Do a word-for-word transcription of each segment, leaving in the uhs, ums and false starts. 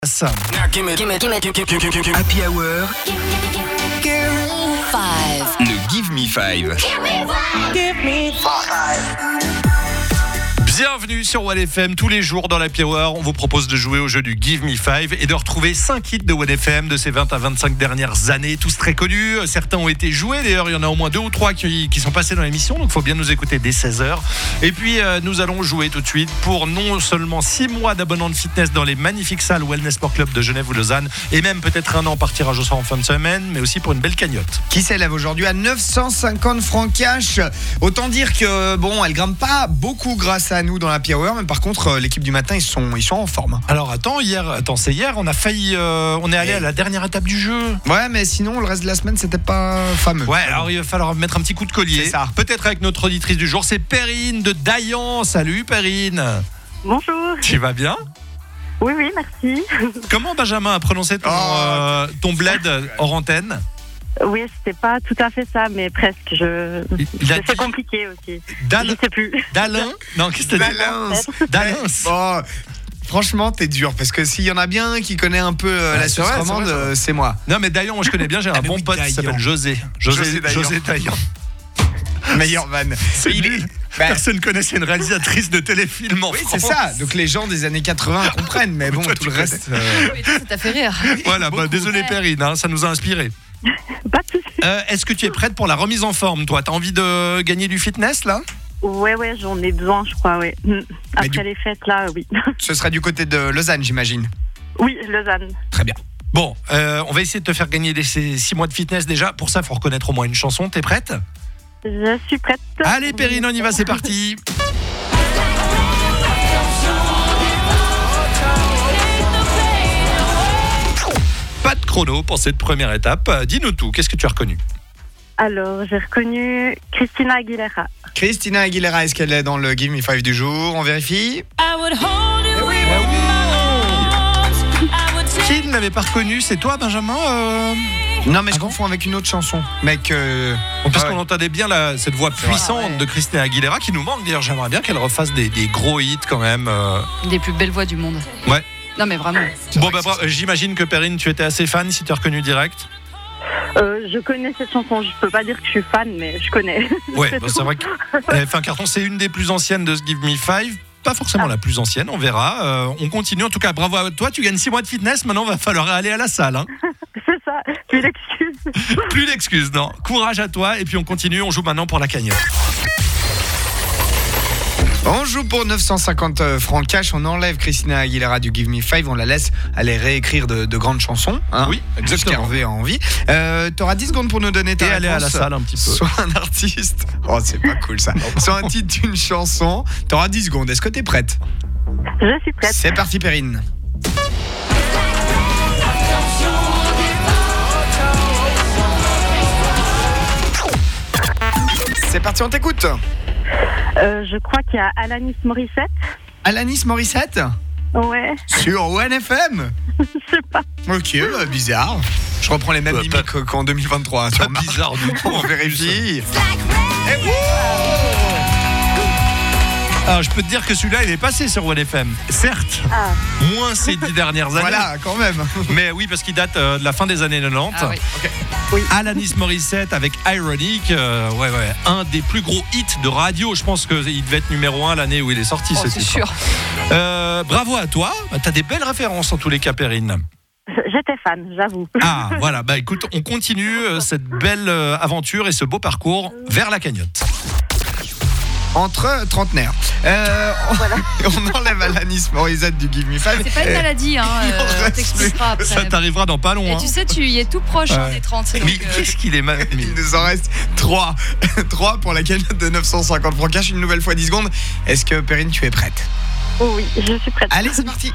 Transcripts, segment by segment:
Happy Hour. Five. Le Give Me Five. Bienvenue sur One F M. Tous les jours dans l'Happy Hour, on vous propose de jouer au jeu du Give Me Five et de retrouver cinq hits de One F M de ces vingt à vingt-cinq dernières années, tous très connus. Certains ont été joués, d'ailleurs il y en a au moins deux ou trois qui, qui sont passés dans l'émission, donc il faut bien nous écouter dès seize heures. Et puis euh, nous allons jouer tout de suite pour non seulement six mois d'abonnement de fitness dans les magnifiques salles Wellness Sport Club de Genève ou Lausanne, et même peut-être un an par tirage au sort en fin de semaine, mais aussi pour une belle cagnotte. Qui s'élève aujourd'hui à neuf cent cinquante francs cash. Autant dire que bon, elle grimpe pas beaucoup grâce à nous dans la Hour, mais par contre l'équipe du matin ils sont ils sont en forme. Alors attends, hier, attends, c'est hier, on a failli, euh, on est allé à la dernière étape du jeu. Ouais, mais sinon le reste de la semaine c'était pas fameux. Ouais, alors il va falloir mettre un petit coup de collier. C'est ça. Peut-être avec notre auditrice du jour, c'est Perrine de Dayan. Salut Perrine. Bonjour. Tu vas bien? Oui, oui, merci. Comment Benjamin a prononcé ton, Oh, euh, ton bled hors antenne? Oui, c'était pas tout à fait ça, mais presque. Je... Il a C'est dit compliqué aussi. Dal- Je sais plus. Dalin? Non, qu'est-ce que t'as dit? Dalin. Dalin. Bon, franchement t'es dur parce que s'il y en a bien un qui connaît un peu euh, Ouais, la c'est Suisse vrai, c'est romande, vrai, c'est vrai. euh, c'est moi. Non mais Dayan, moi je connais bien, j'ai un Ah, mais bon oui, pote qui Dayan. s'appelle José. José, José Dayan. José Dayan. Meilleur van. C'est Il est- nul. Bah, Personne ne connaît, c'est une réalisatrice de téléfilm en oui, France. c'est ça. Donc les gens des années quatre-vingts comprennent, mais bon, Toi, tout tu le reste. euh, Oui, ça t'a fait rire. Voilà, bah, désolé Perrine, hein, ça nous a inspiré. Pas de soucis. Euh, est-ce que tu es prête pour la remise en forme, toi? T'as envie de gagner du fitness, là? Ouais, ouais, j'en ai besoin, je crois, ouais. Mm. Après du- les fêtes, là, oui. Ce sera du côté de Lausanne, j'imagine. Oui, Lausanne. Très bien. Bon, euh, on va essayer de te faire gagner des, ces six mois de fitness déjà. Pour ça, il faut reconnaître au moins une chanson. T'es prête? Je suis prête. Allez, Perrine, on y va, c'est parti. Pas de chrono pour cette première étape. Dis-nous tout, qu'est-ce que tu as reconnu? Alors, j'ai reconnu Christina Aguilera. Christina Aguilera, est-ce qu'elle est dans le Give Me Five du jour? On vérifie. Qui ne l'avait pas reconnu? C'est toi, Benjamin? euh... Non, mais je Ah bon confonds avec une autre chanson. Mec, euh... Parce ah ouais. qu'on entendait bien la, cette voix puissante Ah ouais. de Christina Aguilera qui nous manque. D'ailleurs, j'aimerais bien qu'elle refasse des, des gros hits quand même. euh. Une des plus belles voix du monde. Ouais. Non, mais vraiment. Bon, bah, bravo. J'imagine que Perrine, tu étais assez fan si tu as reconnu direct. Euh, je connais cette chanson. Je peux pas dire que je suis fan, mais je connais. Ouais, C'est bah, tout. c'est vrai qu'elle avait fait un carton. C'est une des plus anciennes de ce Give Me Five. Pas forcément la plus ancienne, on verra. Euh, on continue. En tout cas, bravo à toi. Tu gagnes six mois de fitness. Maintenant, va falloir aller à la salle. Hein. C'est ça. Plus d'excuses. Plus d'excuses, non. Courage à toi. Et puis, on continue. On joue maintenant pour la cagnotte. On joue pour neuf cent cinquante francs cash. On enlève Christina Aguilera du Give Me Five. On la laisse aller réécrire de, de grandes chansons. Hein, Oui, exactement. Qu'Hervé a envie. Euh, T'auras dix secondes pour nous donner ta Et aller à la réponse. salle un petit peu. Soit un artiste. Oh, c'est pas cool ça. Soit un titre d'une chanson. T'auras dix secondes. Est-ce que t'es prête? Je suis prête. C'est parti, Perrine. C'est parti, on t'écoute. Euh, je crois qu'il y a Alanis Morissette. Alanis Morissette Ouais, sur One F M. je sais pas. Ok, bah, bizarre. Je reprends les mêmes Ouais, mimiques pas- qu'en deux mille vingt-trois. Pas sur Mars. bizarre du tout. On vérifie. Et wouh Alors, je peux te dire que celui-là, il est passé sur One F M. Certes, Ah, moins ces dix dernières années. Voilà, quand même. Mais oui, parce qu'il date euh, de la fin des années quatre-vingt-dix. Ah oui. Alanis Morissette avec Ironic, euh, ouais, ouais, un des plus gros hits de radio. Je pense qu'il devait être numéro un l'année où il est sorti, Oh, ce c'est titre. sûr. Euh, bravo à toi. T'as des belles références en tous les cas, Perrine. j'étais fan, j'avoue. Ah, voilà. Bah écoute, on continue euh, cette belle euh, aventure et ce beau parcours vers la cagnotte. Entre trentenaires. Euh, on, on enlève Alanis Morissette du Give Me Five. C'est pas une maladie, hein. il en euh, on reste t'expliquera après. Ça t'arrivera dans pas long. Et Hein. tu sais, tu y es tout proche hein, Ouais. des trente. donc, Mais euh, qu'est-ce qu'il est mal. mais- Il nous en reste trois. trois pour la cagnotte de neuf cent cinquante francs cash. Une nouvelle fois dix secondes. Est-ce que Perrine, tu es prête? Oh oui, je suis prête. Allez, c'est parti.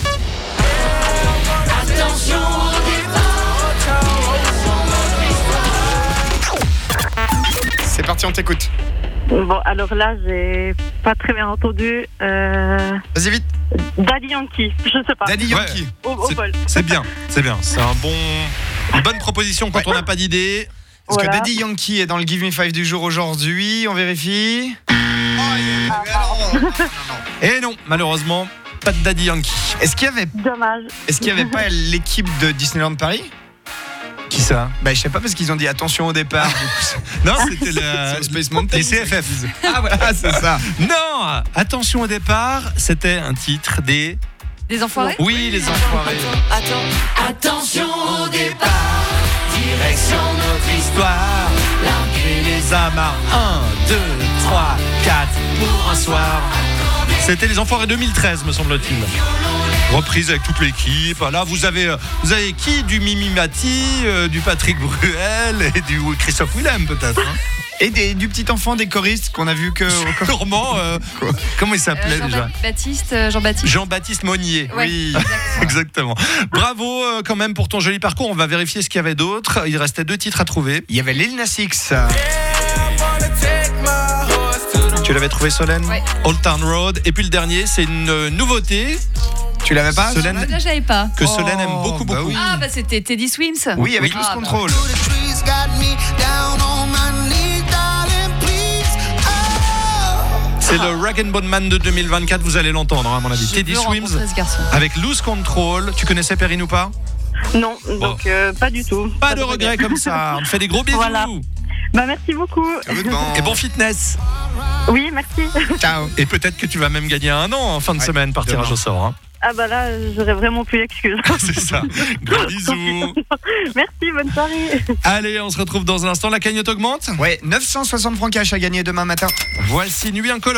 C'est parti, on t'écoute. Bon, alors là, j'ai pas très bien entendu. Euh... Vas-y vite. Daddy Yankee, je sais pas. Daddy Yankee. Au, au C'est- bol. C'est bien, c'est bien. C'est un bon, une bonne proposition quand Ouais. on n'a pas d'idée. Est-ce Voilà. que Daddy Yankee est dans le Give Me Five du jour aujourd'hui? On vérifie. Oh, yeah. Alors, non, non, non. Et non, malheureusement, pas de Daddy Yankee. Est-ce qu'il y avait, Dommage. est-ce qu'il y avait pas l'équipe de Disneyland Paris? Qui ça? Bah, je sais pas parce qu'ils ont dit attention au départ. Non, c'était le, Sur Space Mountain. les C F F. Ah voilà, c'est ça. Non, attention au départ, c'était un titre des... Des enfoirés. Oui, les enfoirés. Attention au départ, direction notre histoire. L'arc et les amarres, un, deux, trois, quatre, pour un soir. C'était les enfoirés deux mille treize, me semble-t-il. Reprise avec toute l'équipe. Là, vous avez, vous avez qui? Du Mimi Mati, euh, du Patrick Bruel et du Christophe Willem, peut-être. Hein. Et des, du petit enfant des choristes qu'on a vu que. Normand, euh, comment il s'appelait Euh, déjà? Jean-Baptiste, euh, Jean-Baptiste. Jean-Baptiste Monnier. Ouais, Oui. Exactement. Bravo euh, quand même pour ton joli parcours. On va vérifier ce qu'il y avait d'autre. Il restait deux titres à trouver. Il y avait Lil Nas X. Tu l'avais trouvé, Solène? Ouais. Old Town Road. Et puis le dernier, c'est une euh, nouveauté Tu l'avais pas? Solène, Là, j'avais pas. que Oh, Solène aime beaucoup, bah beaucoup. oui. Ah, bah c'était Teddy Swims. Oui, avec Ah, Loose bah. Control. C'est le Rag and Bone Man de deux mille vingt-quatre. Vous allez l'entendre, hein, à mon avis. Je Teddy veux Swims rencontrer ce garçon. avec Loose Control. Tu connaissais Perrine ou pas? Non, donc euh, pas du tout. Pas de regrets comme ça. On te fait des gros bisous. Voilà. Bah merci beaucoup. Et bon fitness. Oui, merci. Ciao. Et peut-être que tu vas même gagner un an en fin de Ouais, semaine par tirage demain. au sort. Hein. Ah bah là, j'aurais vraiment plus d'excuses. C'est ça. Gros bisous. Merci, bonne soirée. Allez, on se retrouve dans un instant. La cagnotte augmente. Ouais, neuf cent soixante francs cash à gagner demain matin. Voici Nuit Incolore.